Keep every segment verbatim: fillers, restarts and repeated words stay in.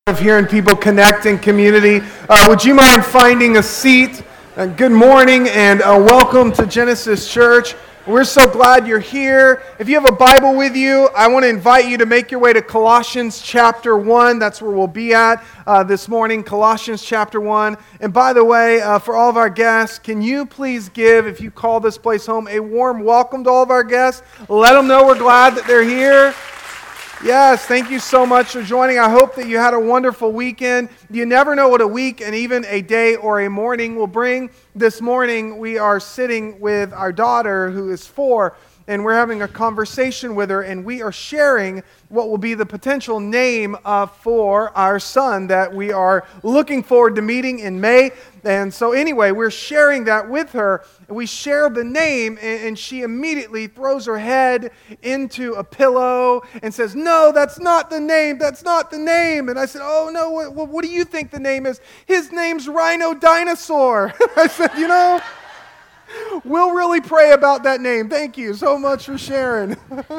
Of hearing people connect in community. Uh, would you mind finding a seat? Uh, good morning and uh, welcome to Genesis Church. We're so glad you're here. If you have a Bible with you, I want to invite you to make your way to Colossians chapter one. That's where we'll be at uh, this morning, Colossians chapter one. And by the way, uh, for all of our guests, can you please give, if you call this place home, a warm welcome to all of our guests? Let them know we're glad that they're here. Yes, thank you so much for joining. I hope that you had a wonderful weekend. You never know what a week and even a day or a morning will bring. This morning, we are sitting with our daughter, who is four, and we're having a conversation with her, and we are sharing what will be the potential name uh, for our son that we are looking forward to meeting in May. And so anyway, we're sharing that with her. We share the name, and, and she immediately throws her head into a pillow and says, "No, that's not the name. That's not the name." And I said, "Oh, no, what, what do you think the name is?" "His name's Rhino Dinosaur." I said, "You know, we'll really pray about that name. Thank you so much for sharing."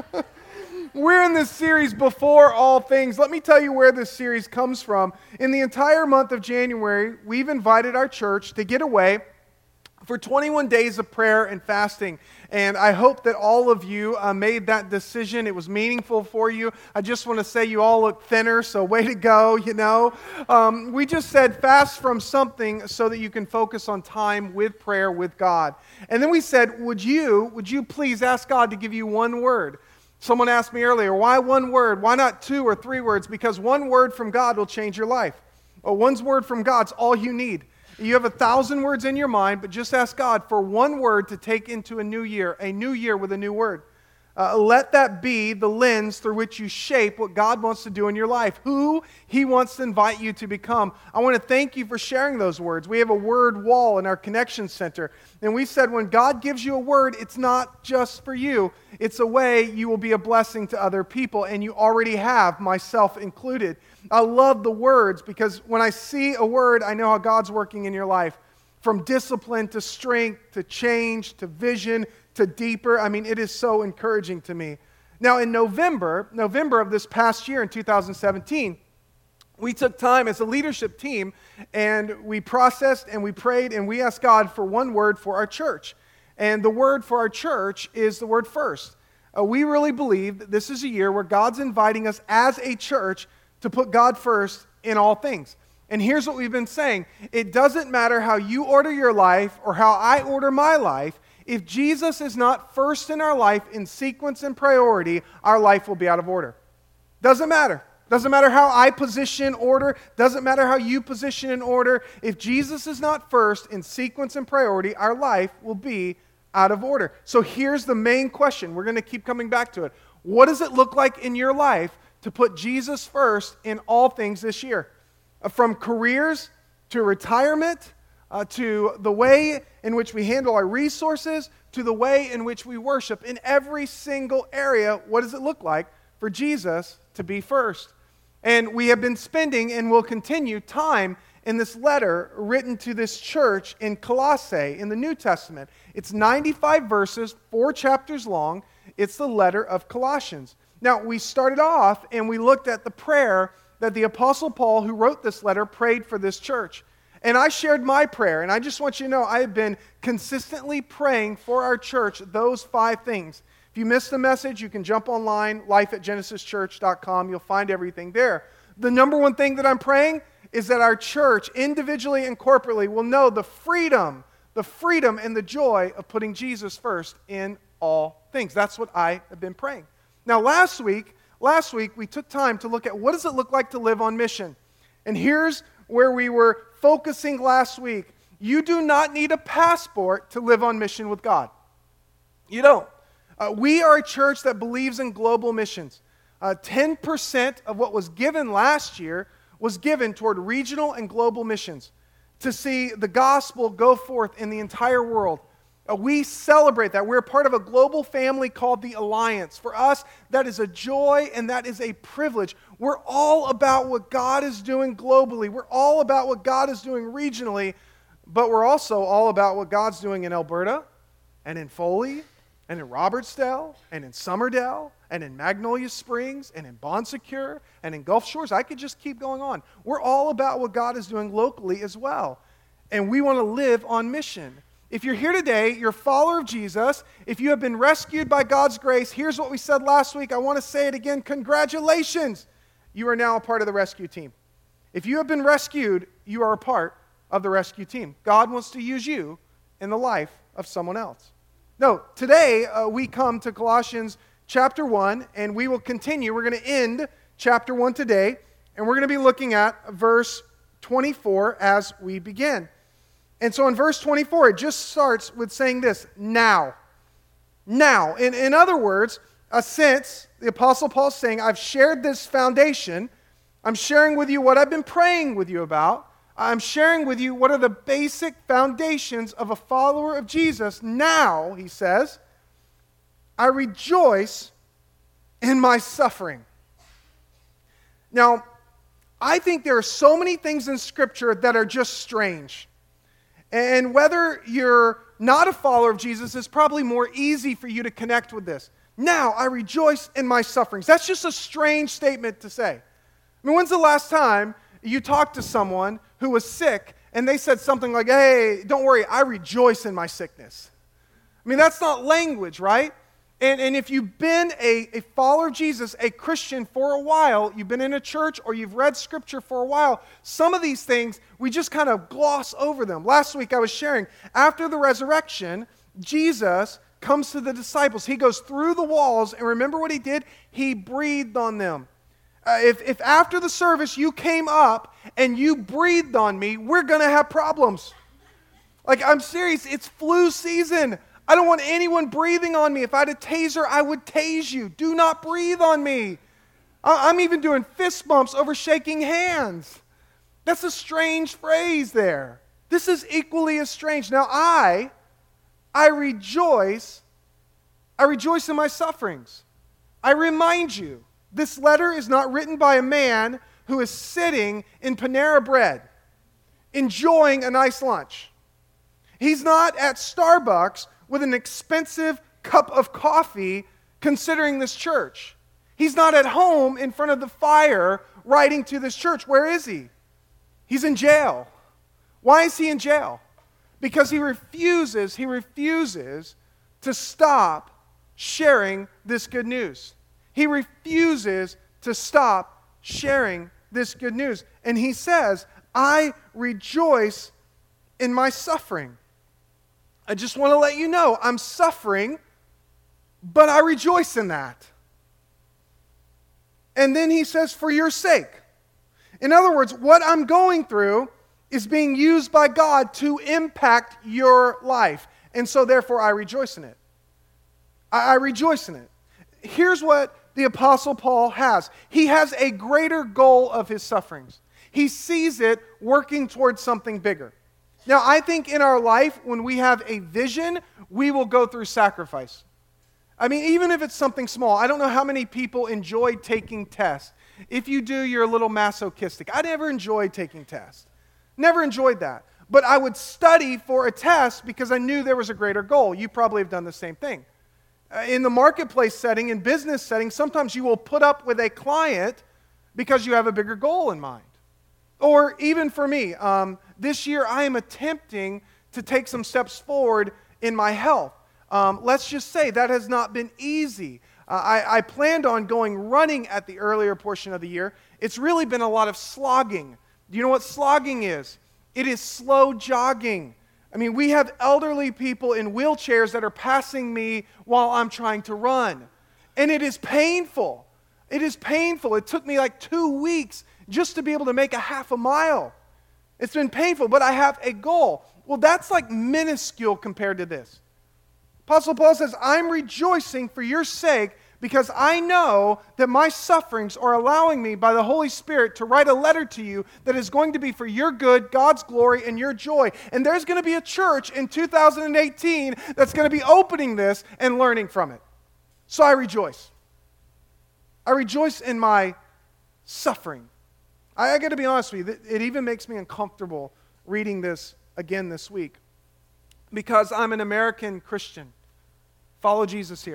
We're in this series, Before All Things. Let me tell you where this series comes from. In the entire month of January, we've invited our church to get away for twenty-one days of prayer and fasting. And I hope that all of you uh, made that decision. It was meaningful for you. I just want to say you all look thinner, so way to go, you know. Um, we just said fast from something so that you can focus on time with prayer with God. And then we said, would you, would you please ask God to give you one word? Someone asked me earlier, why one word? Why not two or three words? Because one word from God will change your life. Well, one word from God's all you need. You have a thousand words in your mind, but just ask God for one word to take into a new year, a new year with a new word. Uh, let that be the lens through which you shape what God wants to do in your life, who He wants to invite you to become. I want to thank you for sharing those words. We have a word wall in our connection center, and we said when God gives you a word, it's not just for you. It's a way you will be a blessing to other people, and you already have, myself included. I love the words because when I see a word, I know how God's working in your life. From discipline to strength to change to vision to deeper. I mean, it is so encouraging to me. Now, in November, November of this past year in two thousand seventeen, we took time as a leadership team and we processed and we prayed and we asked God for one word for our church. And the word for our church is the word first. Uh, we really believe that this is a year where God's inviting us as a church to put God first in all things. And here's what we've been saying. It doesn't matter how you order your life or how I order my life. If Jesus is not first in our life in sequence and priority, our life will be out of order. Doesn't matter. Doesn't matter how I position order. Doesn't matter how you position in order. If Jesus is not first in sequence and priority, our life will be out of order. So here's the main question. We're going to keep coming back to it. What does it look like in your life to put Jesus first in all things this year? Uh, from careers to retirement, uh, to the way in which we handle our resources, to the way in which we worship. In every single area, what does it look like for Jesus to be first? And we have been spending and will continue time in this letter written to this church in Colossae in the New Testament. It's ninety-five verses, four chapters long. It's the letter of Colossians. Now, we started off and we looked at the prayer that the Apostle Paul, who wrote this letter, prayed for this church. And I shared my prayer, and I just want you to know I have been consistently praying for our church those five things. If you missed the message, you can jump online, life at genesis church dot com. You'll find everything there. The number one thing that I'm praying is that our church, individually and corporately, will know the freedom, the freedom and the joy of putting Jesus first in all things. That's what I have been praying. Now, last week, last week we took time to look at what does it look like to live on mission. And here's where we were focusing last week. You do not need a passport to live on mission with God. You don't. Uh, we are a church that believes in global missions. Uh, ten percent of what was given last year was given toward regional and global missions to see the gospel go forth in the entire world. Uh, we celebrate that. We're part of a global family called the Alliance. For us, that is a joy and that is a privilege. We're all about what God is doing globally. We're all about what God is doing regionally, but we're also all about what God's doing in Alberta and in Foley and in Robertsdale and in Summerdale and in Magnolia Springs and in Bon Secure and in Gulf Shores. I could just keep going on. We're all about what God is doing locally as well. And we want to live on mission. If you're here today, you're a follower of Jesus. If you have been rescued by God's grace, here's what we said last week. I want to say it again. Congratulations. You are now a part of the rescue team. If you have been rescued, you are a part of the rescue team. God wants to use you in the life of someone else. No, today uh, we come to Colossians chapter one, and we will continue. We're going to end chapter one today, and we're going to be looking at verse twenty-four as we begin. And so in verse twenty-four, it just starts with saying this, now. Now. In, in other words, uh, since the Apostle Paul's saying, I've shared this foundation, I'm sharing with you what I've been praying with you about, I'm sharing with you what are the basic foundations of a follower of Jesus. Now, he says, I rejoice in my suffering. Now, I think there are so many things in Scripture that are just strange. And whether you're not a follower of Jesus, it's probably more easy for you to connect with this. Now, I rejoice in my sufferings. That's just a strange statement to say. I mean, when's the last time you talked to someone who was sick and they said something like, hey, don't worry, I rejoice in my sickness? I mean, that's not language, right? And, and if you've been a, a follower of Jesus, a Christian for a while, you've been in a church or you've read Scripture for a while, some of these things, we just kind of gloss over them. Last week I was sharing, after the resurrection, Jesus comes to the disciples. He goes through the walls, and remember what he did? He breathed on them. Uh, if, if after the service you came up and you breathed on me, we're going to have problems. Like, I'm serious, it's flu season. I don't want anyone breathing on me. If I had a taser, I would tase you. Do not breathe on me. I'm even doing fist bumps over shaking hands. That's a strange phrase there. This is equally as strange. Now I, I rejoice, I rejoice in my sufferings. I remind you, this letter is not written by a man who is sitting in Panera Bread, enjoying a nice lunch. He's not at Starbucks with an expensive cup of coffee considering this church. He's not at home in front of the fire writing to this church. Where is he? He's in jail. Why is he in jail? Because he refuses, he refuses to stop sharing this good news. He refuses to stop sharing this good news. And he says, I rejoice in my suffering. I just want to let you know, I'm suffering, but I rejoice in that. And then he says, for your sake. In other words, what I'm going through is being used by God to impact your life. And so therefore I rejoice in it. I, I rejoice in it. Here's what the Apostle Paul has. He has a greater goal of his sufferings. He sees it working towards something bigger. Now, I think in our life, when we have a vision, we will go through sacrifice. I mean, even if it's something small. I don't know how many people enjoy taking tests. If you do, you're a little masochistic. I never enjoyed taking tests. Never enjoyed that. But I would study for a test because I knew there was a greater goal. You probably have done the same thing. Uh, in the marketplace setting, in business setting, sometimes you will put up with a client because you have a bigger goal in mind. Or even for me, um, this year I am attempting to take some steps forward in my health. Um, let's just say that has not been easy. Uh, I, I planned on going running at the earlier portion of the year. It's really been a lot of slogging. Do you know what slogging is? It is slow jogging. I mean, we have elderly people in wheelchairs that are passing me while I'm trying to run. And it is painful. It is painful. It took me like two weeks just to be able to make a half a mile. It's been painful, but I have a goal. Well, that's like minuscule compared to this. Apostle Paul says, I'm rejoicing for your sake because I know that my sufferings are allowing me by the Holy Spirit to write a letter to you that is going to be for your good, God's glory, and your joy. And there's going to be a church in two thousand eighteen that's going to be opening this and learning from it. So I rejoice. I rejoice in my suffering. I, I got to be honest with you, it even makes me uncomfortable reading this again this week because I'm an American Christian. Follow Jesus here.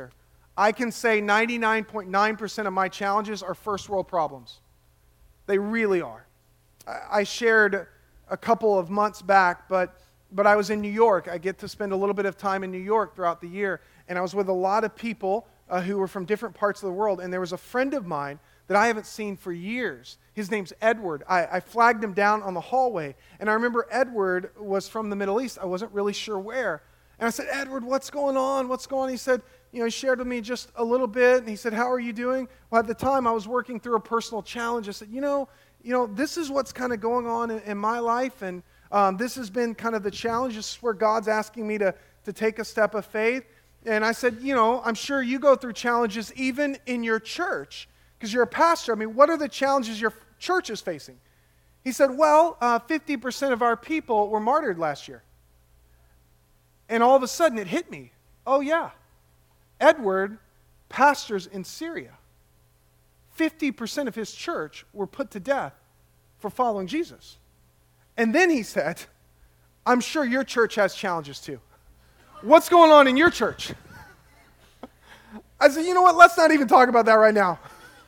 I can say ninety-nine point nine percent of my challenges are first world problems. They really are. I shared a couple of months back, but but I was in New York. I get to spend a little bit of time in New York throughout the year, and I was with a lot of people uh, who were from different parts of the world, and there was a friend of mine that I haven't seen for years. His name's Edward. I, I flagged him down on the hallway, and I remember Edward was from the Middle East. I wasn't really sure where. And I said, Edward, what's going on? What's going on? He said, you know, he shared with me just a little bit, and he said, how are you doing? Well, at the time, I was working through a personal challenge. I said, you know, you know, this is what's kind of going on in, in my life, and um, this has been kind of the challenge. This is where God's asking me to, to take a step of faith. And I said, you know, I'm sure you go through challenges even in your church, because you're a pastor. I mean, what are the challenges your church is facing? He said, well, uh, fifty percent of our people were martyred last year. And all of a sudden, it hit me. Oh, yeah. Edward pastors in Syria. fifty percent of his church were put to death for following Jesus. And then he said, I'm sure your church has challenges too. What's going on in your church? I said, you know what? Let's not even talk about that right now.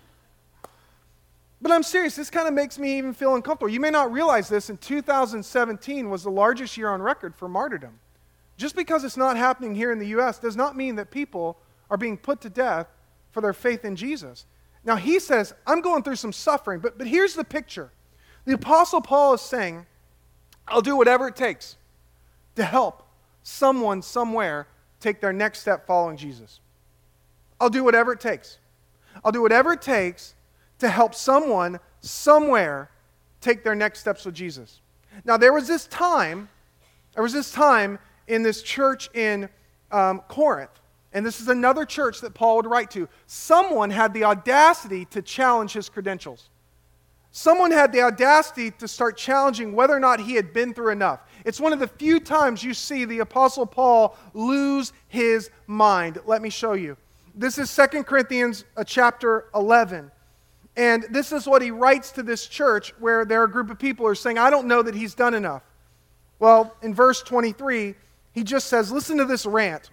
But I'm serious. This kind of makes me even feel uncomfortable. You may not realize this. In two thousand seventeen was the largest year on record for martyrdom. Just because it's not happening here in the U S does not mean that people are being put to death for their faith in Jesus. Now, he says, I'm going through some suffering, but, but here's the picture. The Apostle Paul is saying, I'll do whatever it takes to help someone somewhere take their next step following Jesus. I'll do whatever it takes. I'll do whatever it takes to help someone somewhere take their next steps with Jesus. Now, there was this time, there was this time in this church in um, Corinth, and this is another church that Paul would write to. Someone had the audacity to challenge his credentials. Someone had the audacity to start challenging whether or not he had been through enough. It's one of the few times you see the Apostle Paul lose his mind. Let me show you. This is Second Corinthians uh, chapter eleven. And this is what he writes to this church where there are a group of people who are saying, I don't know that he's done enough. Well, in verse twenty-three, he just says, listen to this rant.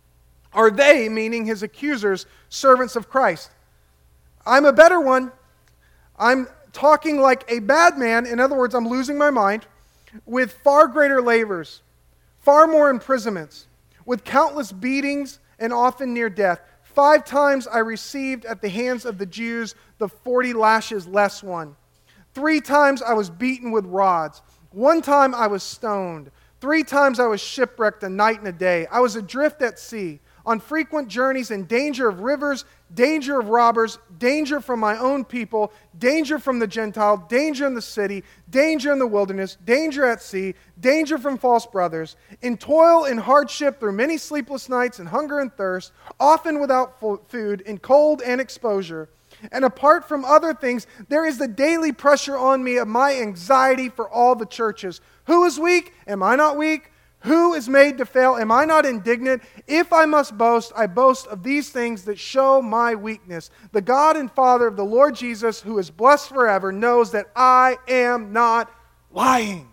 Are they, meaning his accusers, servants of Christ? I'm a better one. I'm talking like a bad man. In other words, I'm losing my mind. With far greater labors, far more imprisonments, with countless beatings and often near death. Five times I received at the hands of the Jews the forty lashes less one. Three times I was beaten with rods. One time I was stoned. Three times I was shipwrecked a night and a day. I was adrift at sea, on frequent journeys, in danger of rivers, danger of robbers, danger from my own people, danger from the Gentile, danger in the city, danger in the wilderness, danger at sea, danger from false brothers, in toil and hardship through many sleepless nights, and hunger and thirst, often without food, in cold and exposure. And apart from other things, there is the daily pressure on me of my anxiety for all the churches. Who is weak? Am I not weak? Who is made to fail? Am I not indignant? If I must boast, I boast of these things that show my weakness. The God and Father of the Lord Jesus, who is blessed forever, knows that I am not lying.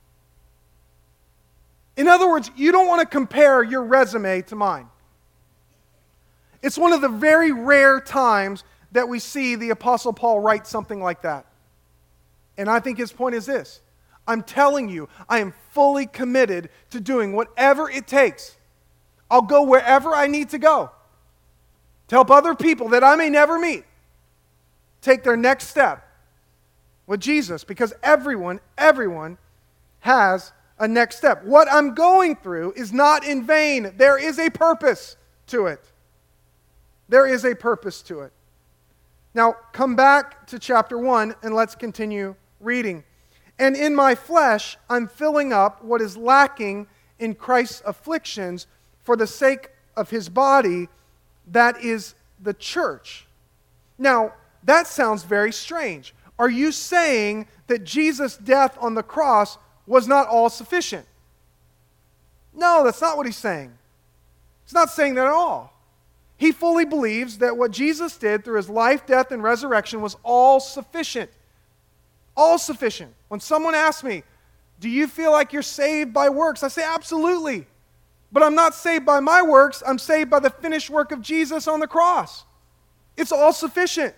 In other words, you don't want to compare your resume to mine. It's one of the very rare times that we see the Apostle Paul write something like that. And I think his point is this. I'm telling you, I am fully committed to doing whatever it takes. I'll go wherever I need to go to help other people that I may never meet take their next step with Jesus, because everyone, everyone has a next step. What I'm going through is not in vain. There is a purpose to it. There is a purpose to it. Now, come back to chapter one and let's continue reading. And in my flesh, I'm filling up what is lacking in Christ's afflictions for the sake of his body, that is the church. Now, that sounds very strange. Are you saying that Jesus' death on the cross was not all sufficient? No, that's not what he's saying. He's not saying that at all. He fully believes that what Jesus did through his life, death, and resurrection was all sufficient. All sufficient. When someone asks me, do you feel like you're saved by works? I say, absolutely. But I'm not saved by my works. I'm saved by the finished work of Jesus on the cross. It's all sufficient.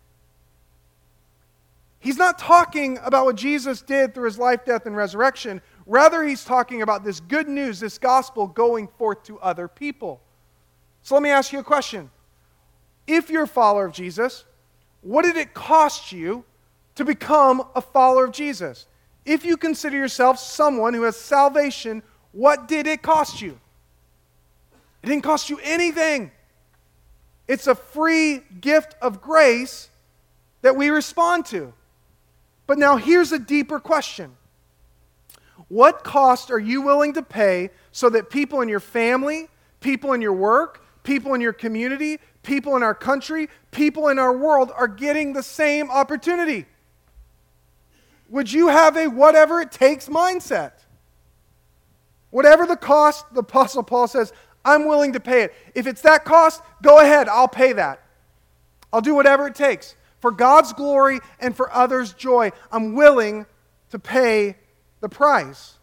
He's not talking about what Jesus did through his life, death, and resurrection. Rather, he's talking about this good news, this gospel going forth to other people. So let me ask you a question. If you're a follower of Jesus, what did it cost you to become a follower of Jesus? If you consider yourself someone who has salvation, what did it cost you? It didn't cost you anything. It's a free gift of grace that we respond to. But now here's a deeper question. What cost are you willing to pay so that people in your family, people in your work, people in your community, people in our country, people in our world are getting the same opportunity? Would you have a whatever it takes mindset? Whatever the cost, the Apostle Paul says, I'm willing to pay it. If it's that cost, go ahead, I'll pay that. I'll do whatever it takes. For God's glory and for others' joy, I'm willing to pay the price.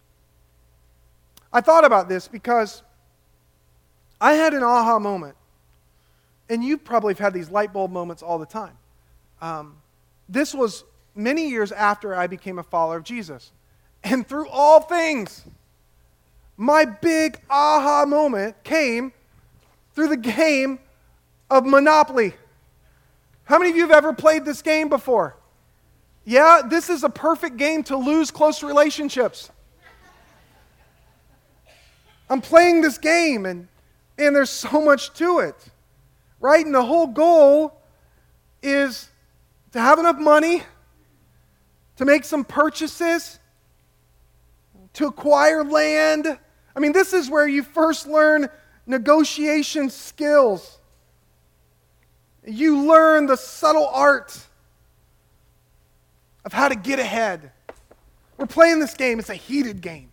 I thought about this because I had an aha moment. And you probably have had these light bulb moments all the time. Um, this was many years after I became a follower of Jesus. And through all things, my big aha moment came through the game of Monopoly. How many of you have ever played this game before? Yeah, this is a perfect game to lose close relationships. I'm playing this game, and, and there's so much to it, right? And the whole goal is to have enough money to make some purchases, to acquire land. I mean, this is where you first learn negotiation skills. You learn the subtle art of how to get ahead. We're playing this game. It's a heated game.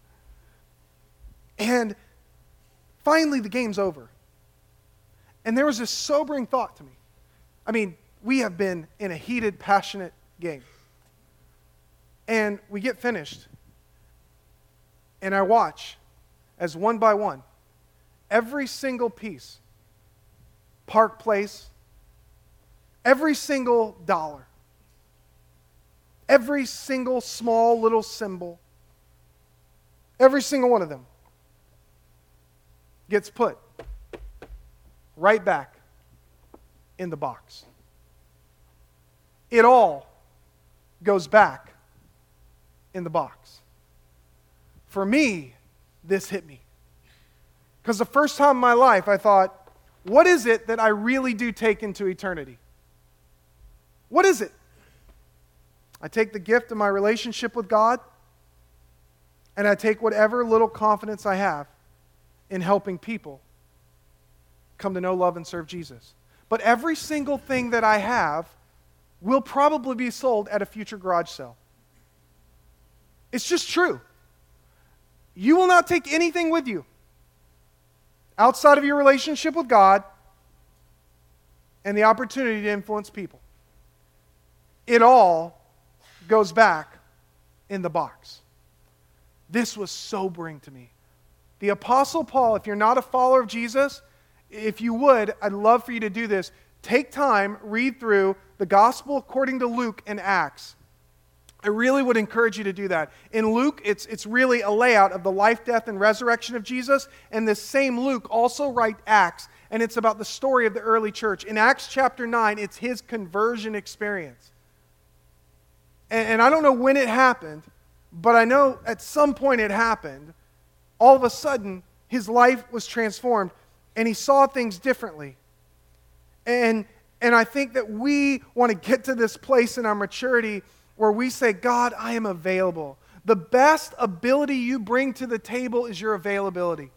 And finally, the game's over. And there was this sobering thought to me. I mean, we have been in a heated, passionate game. And we get finished. And I watch as one by one, every single piece, Park Place, every single dollar, every single small little symbol, every single one of them gets put right back in the box. It all goes back in the box. For me, this hit me. Because the first time in my life I thought, what is it that I really do take into eternity? What is it? I take the gift of my relationship with God, and I take whatever little confidence I have in helping people come to know, love, and serve Jesus. But every single thing that I have will probably be sold at a future garage sale. It's just true. You will not take anything with you outside of your relationship with God and the opportunity to influence people. It all goes back in the box. This was sobering to me. The Apostle Paul, if you're not a follower of Jesus, if you would, I'd love for you to do this. Take time, read through the Gospel according to Luke and Acts. I really would encourage you to do that. In Luke, it's, it's really a layout of the life, death, and resurrection of Jesus. And this same Luke also writes Acts, and it's about the story of the early church. In Acts chapter nine, it's his conversion experience. And, and I don't know when it happened, but I know at some point it happened. All of a sudden, his life was transformed, and he saw things differently. And, and I think that we want to get to this place in our maturity where we say, God, I am available. The best ability you bring to the table is your availability.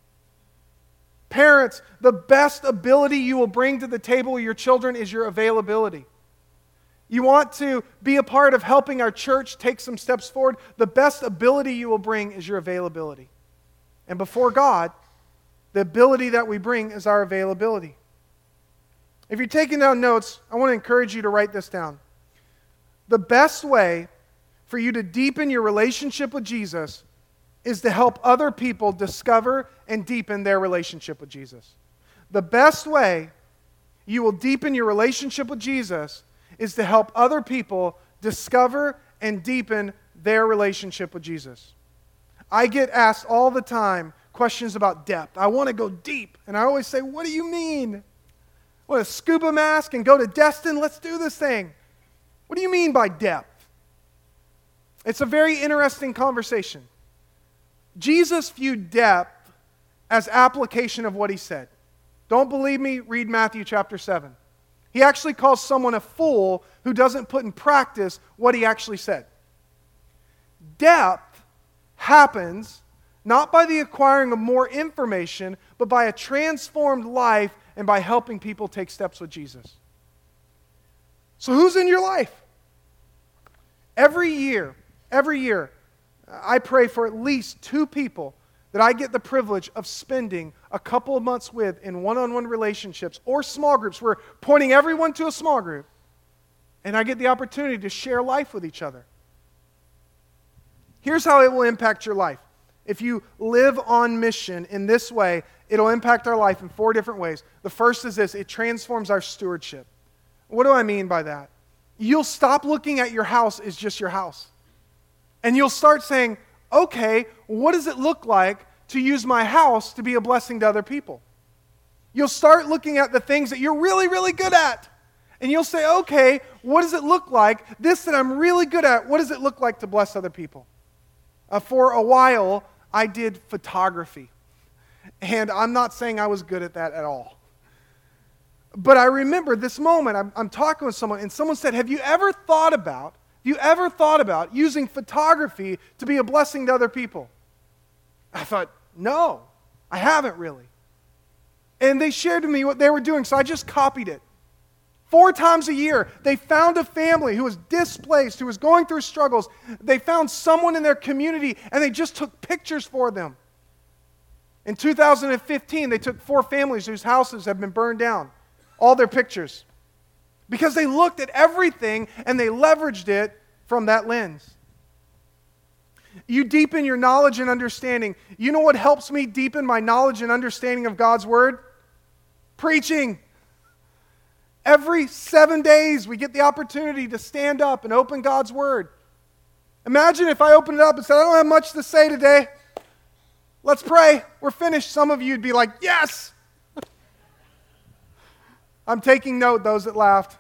Parents, the best ability you will bring to the table with your children is your availability. You want to be a part of helping our church take some steps forward, the best ability you will bring is your availability. And before God, the ability that we bring is our availability. If you're taking down notes, I want to encourage you to write this down. The best way for you to deepen your relationship with Jesus is to help other people discover and deepen their relationship with Jesus. The best way you will deepen your relationship with Jesus is to help other people discover and deepen their relationship with Jesus. I get asked all the time questions about depth. I want to go deep. And I always say, what do you mean? What, a scuba mask and go to Destin? Let's do this thing. What do you mean by depth? It's a very interesting conversation. Jesus viewed depth as application of what he said. Don't believe me? Read Matthew chapter seven. He actually calls someone a fool who doesn't put in practice what he actually said. Depth happens not by the acquiring of more information, but by a transformed life and by helping people take steps with Jesus. So who's in your life? Every year, every year, I pray for at least two people that I get the privilege of spending a couple of months with in one-on-one relationships or small groups. We're pointing everyone to a small group, and I get the opportunity to share life with each other. Here's how it will impact your life. If you live on mission in this way, it'll impact our life in four different ways. The first is this: it transforms our stewardship. What do I mean by that? You'll stop looking at your house as just your house. And you'll start saying, okay, what does it look like to use my house to be a blessing to other people? You'll start looking at the things that you're really, really good at. And you'll say, okay, what does it look like? This that I'm really good at, what does it look like to bless other people? Uh, for a while, I did photography. And I'm not saying I was good at that at all. But I remember this moment, I'm, I'm talking with someone, and someone said, have you ever thought about, you ever thought about using photography to be a blessing to other people? I thought, no, I haven't really. And they shared with me what they were doing, so I just copied it. Four times a year, they found a family who was displaced, who was going through struggles. They found someone in their community, and they just took pictures for them. In two thousand fifteen, they took four families whose houses have been burned down, all their pictures, because they looked at everything and they leveraged it from that lens. You deepen your knowledge and understanding. You know what helps me deepen my knowledge and understanding of God's Word? Preaching. Every seven days, we get the opportunity to stand up and open God's Word. Imagine if I opened it up and said, I don't have much to say today. Let's pray. We're finished. Some of you would be like, yes. I'm taking note, those that laughed.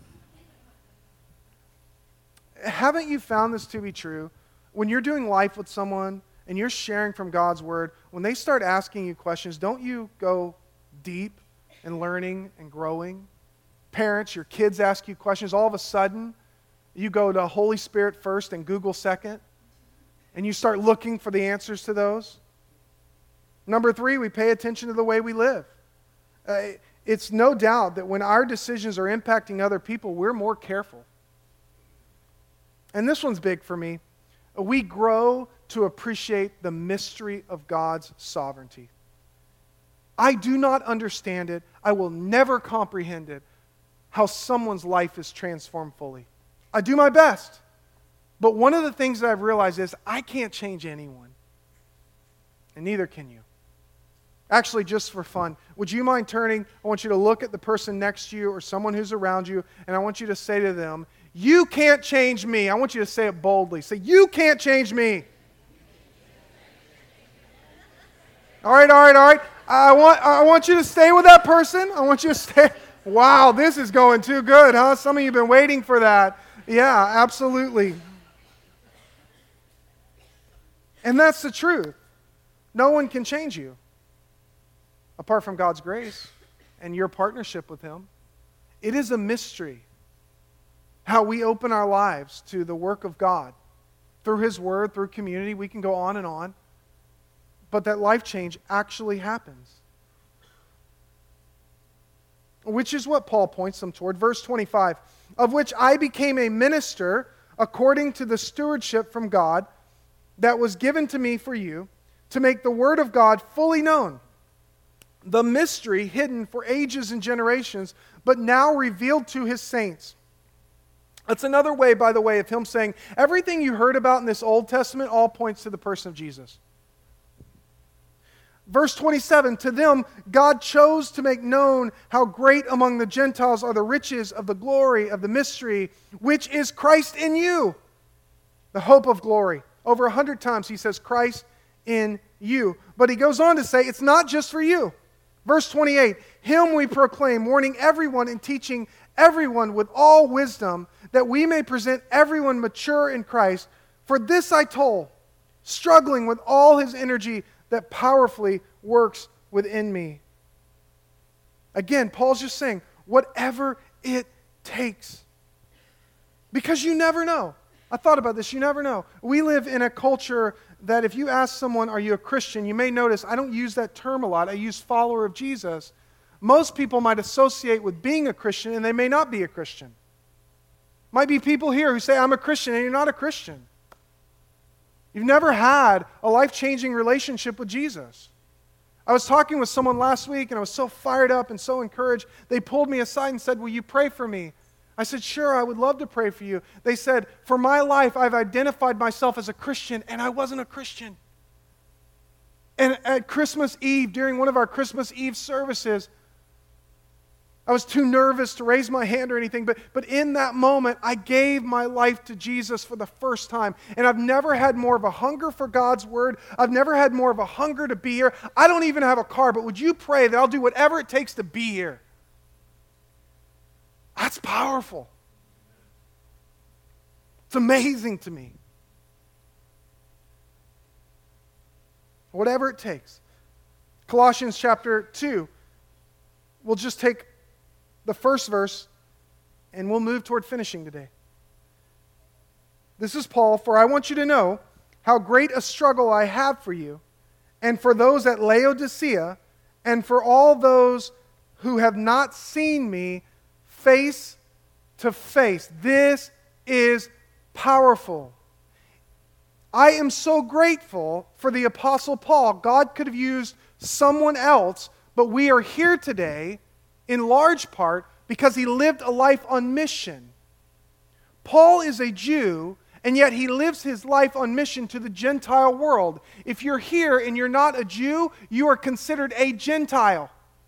Haven't you found this to be true? When you're doing life with someone and you're sharing from God's Word, when they start asking you questions, don't you go deep in learning and growing? Parents, your kids ask you questions, all of a sudden, you go to Holy Spirit first and Google second, and you start looking for the answers to those. Number three, we pay attention to the way we live. Uh, it's no doubt that when our decisions are impacting other people, we're more careful. And this one's big for me. We grow to appreciate the mystery of God's sovereignty. I do not understand it. I will never comprehend it, how someone's life is transformed fully. I do my best. But one of the things that I've realized is I can't change anyone. And neither can you. Actually, just for fun, would you mind turning? I want you to look at the person next to you or someone who's around you, and I want you to say to them, you can't change me. I want you to say it boldly. Say, you can't change me. All right, all right, all right. I want, I want you to stay with that person. I want you to stay. Wow, this is going too good, huh? Some of you have been waiting for that. Yeah, absolutely. And that's the truth. No one can change you apart from God's grace and your partnership with Him. It is a mystery how we open our lives to the work of God. Through His Word, through community, we can go on and on. But that life change actually happens. Which is what Paul points them toward. Verse twenty-five, of which I became a minister according to the stewardship from God that was given to me for you, to make the Word of God fully known, the mystery hidden for ages and generations, but now revealed to His saints. That's another way, by the way, of him saying, everything you heard about in this Old Testament all points to the person of Jesus. Verse twenty-seven, to them God chose to make known how great among the Gentiles are the riches of the glory of the mystery, which is Christ in you, the hope of glory. Over a hundred times he says Christ in you. But he goes on to say it's not just for you. Verse twenty-eight, him we proclaim, warning everyone and teaching everyone with all wisdom, that we may present everyone mature in Christ. For this I told, struggling with all his energy that powerfully works within me. Again, Paul's just saying, whatever it takes. Because you never know. I thought about this, you never know. We live in a culture that if you ask someone, are you a Christian? You may notice I don't use that term a lot. I use follower of Jesus. Most people might associate with being a Christian, and they may not be a Christian. Might be people here who say, I'm a Christian, and you're not a Christian. You've never had a life-changing relationship with Jesus. I was talking with someone last week, and I was so fired up and so encouraged. They pulled me aside and said, will you pray for me? I said, sure, I would love to pray for you. They said, for my life, I've identified myself as a Christian, and I wasn't a Christian. And at Christmas Eve, during one of our Christmas Eve services, I was too nervous to raise my hand or anything, but, but in that moment, I gave my life to Jesus for the first time. And I've never had more of a hunger for God's Word. I've never had more of a hunger to be here. I don't even have a car, but would you pray that I'll do whatever it takes to be here? That's powerful. It's amazing to me. Whatever it takes. Colossians chapter two. We'll just take the first verse, and we'll move toward finishing today. This is Paul, for I want you to know how great a struggle I have for you, and for those at Laodicea, and for all those who have not seen me face to face. This is powerful. I am so grateful for the Apostle Paul. God could have used someone else, but we are here today in large part because he lived a life on mission. Paul is a Jew, and yet he lives his life on mission to the Gentile world. If you're here and you're not a Jew, you are considered a Gentile.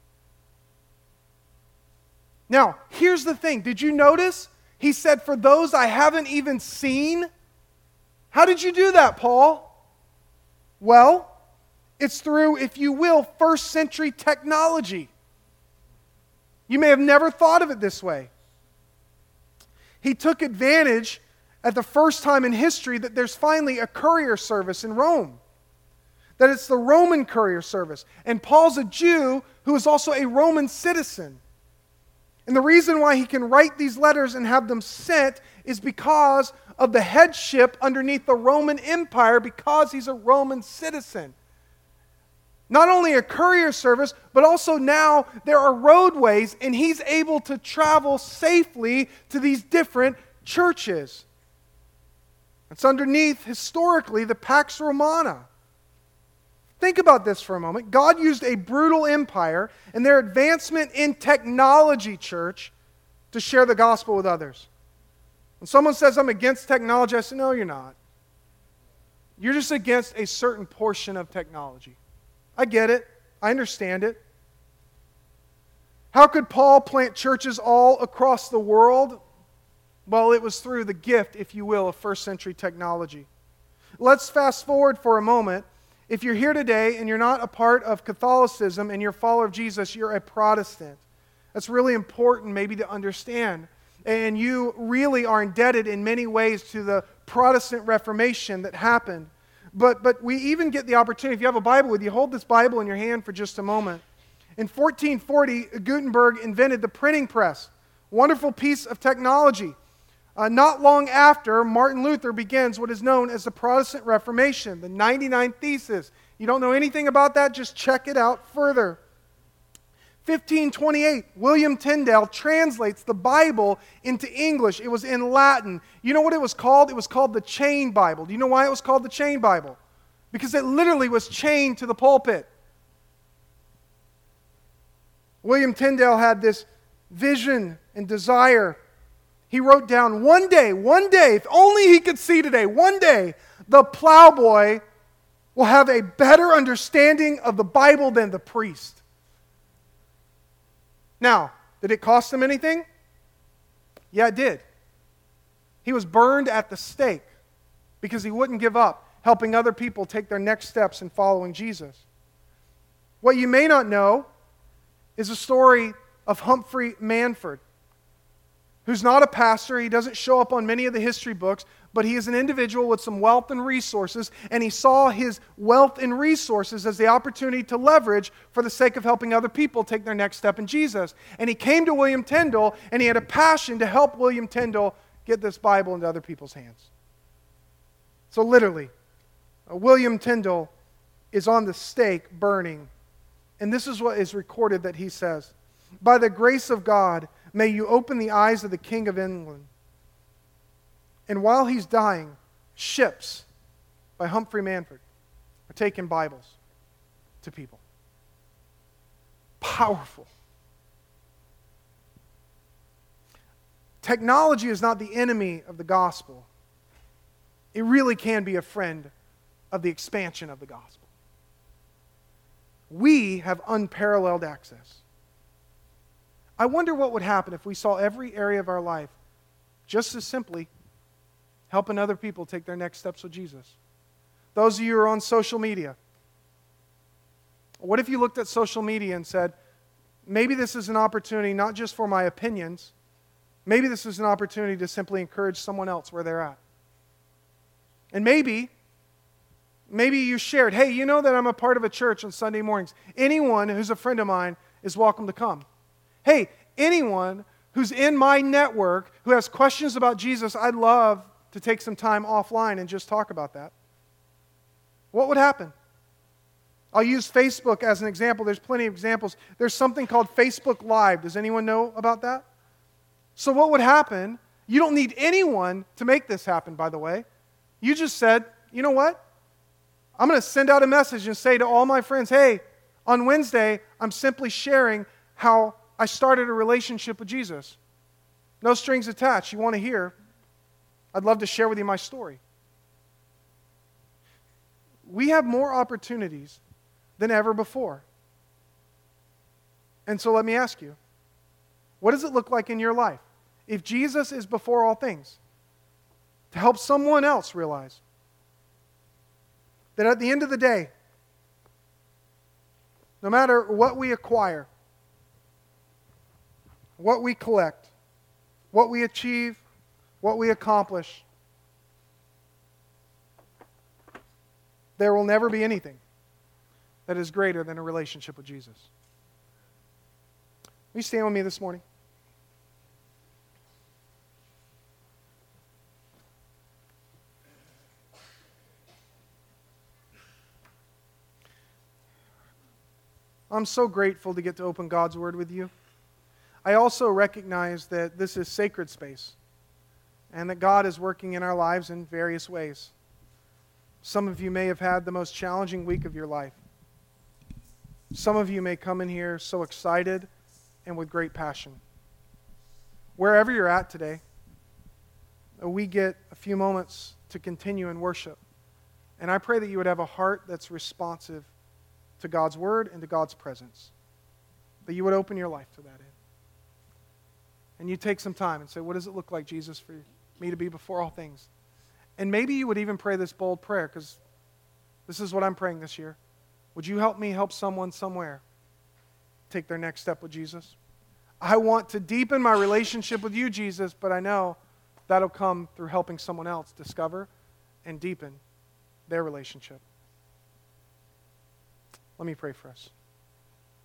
Now, here's the thing. Did you notice? He said, for those I haven't even seen. How did you do that, Paul? Well, it's through, if you will, first century technology. You may have never thought of it this way. He took advantage at the first time in history that there's finally a courier service in Rome. That it's the Roman courier service. And Paul's a Jew who is also a Roman citizen. And the reason why he can write these letters and have them sent is because of the headship underneath the Roman Empire, because he's a Roman citizen. Not only a courier service, but also now there are roadways, and he's able to travel safely to these different churches. It's underneath, historically, the Pax Romana. Think about this for a moment. God used a brutal empire and their advancement in technology, church, to share the gospel with others. When someone says, I'm against technology, I say, no, you're not. You're just against a certain portion of technology. I get it. I understand it. How could Paul plant churches all across the world? Well, it was through the gift, if you will, of first century technology. Let's fast forward for a moment. If you're here today and you're not a part of Catholicism and you're a follower of Jesus, you're a Protestant. That's really important maybe to understand. And you really are indebted in many ways to the Protestant Reformation that happened. But, but we even get the opportunity, if you have a Bible with you, hold this Bible in your hand for just a moment. In fourteen forty, Gutenberg invented the printing press. Wonderful piece of technology. Uh, not long after, Martin Luther begins what is known as the Protestant Reformation, the ninety-nine Theses. You don't know anything about that? Just check it out further. fifteen twenty-eight, William Tyndale translates the Bible into English. It was in Latin. You know what it was called? It was called the Chain Bible. Do you know why it was called the Chain Bible? Because it literally was chained to the pulpit. William Tyndale had this vision and desire. He wrote down, one day, one day, if only he could see today, one day, the plowboy will have a better understanding of the Bible than the priest. Now, did it cost him anything? Yeah, it did. He was burned at the stake because he wouldn't give up helping other people take their next steps in following Jesus. What you may not know is the story of Humphrey Manford, who's not a pastor. He doesn't show up on many of the history books, but he is an individual with some wealth and resources, and he saw his wealth and resources as the opportunity to leverage for the sake of helping other people take their next step in Jesus. And he came to William Tyndale, and he had a passion to help William Tyndale get this Bible into other people's hands. So literally, uh, William Tyndale is on the stake burning. And this is what is recorded that he says, "By the grace of God, may you open the eyes of the King of England." And while he's dying, ships by Humphrey Manford are taking Bibles to people. Powerful. Technology is not the enemy of the gospel. It really can be a friend of the expansion of the gospel. We have unparalleled access. I wonder what would happen if we saw every area of our life just as simply helping other people take their next steps with Jesus. Those of you who are on social media, what if you looked at social media and said, maybe this is an opportunity not just for my opinions, maybe this is an opportunity to simply encourage someone else where they're at. And maybe, maybe you shared, hey, you know that I'm a part of a church on Sunday mornings. Anyone who's a friend of mine is welcome to come. Hey, anyone who's in my network who has questions about Jesus, I'd love to take some time offline and just talk about that. What would happen? I'll use Facebook as an example. There's plenty of examples. There's something called Facebook Live. Does anyone know about that? So what would happen? You don't need anyone to make this happen, by the way. You just said, you know what? I'm going to send out a message and say to all my friends, hey, on Wednesday, I'm simply sharing how I started a relationship with Jesus. No strings attached. You want to hear? I'd love to share with you my story. We have more opportunities than ever before. And so let me ask you, what does it look like in your life? If Jesus is before all things, to help someone else realize that at the end of the day, no matter what we acquire, what we collect, what we achieve, what we accomplish, there will never be anything that is greater than a relationship with Jesus. Will you stand with me this morning? I'm so grateful to get to open God's Word with you. I also recognize that this is sacred space and that God is working in our lives in various ways. Some of you may have had the most challenging week of your life. Some of you may come in here so excited and with great passion. Wherever you're at today, we get a few moments to continue in worship. And I pray that you would have a heart that's responsive to God's Word and to God's presence. That you would open your life to that end. And you take some time and say, what does it look like, Jesus, for me to be before all things? And maybe you would even pray this bold prayer, because this is what I'm praying this year. Would you help me help someone somewhere take their next step with Jesus? I want to deepen my relationship with you, Jesus, but I know that'll come through helping someone else discover and deepen their relationship. Let me pray for us.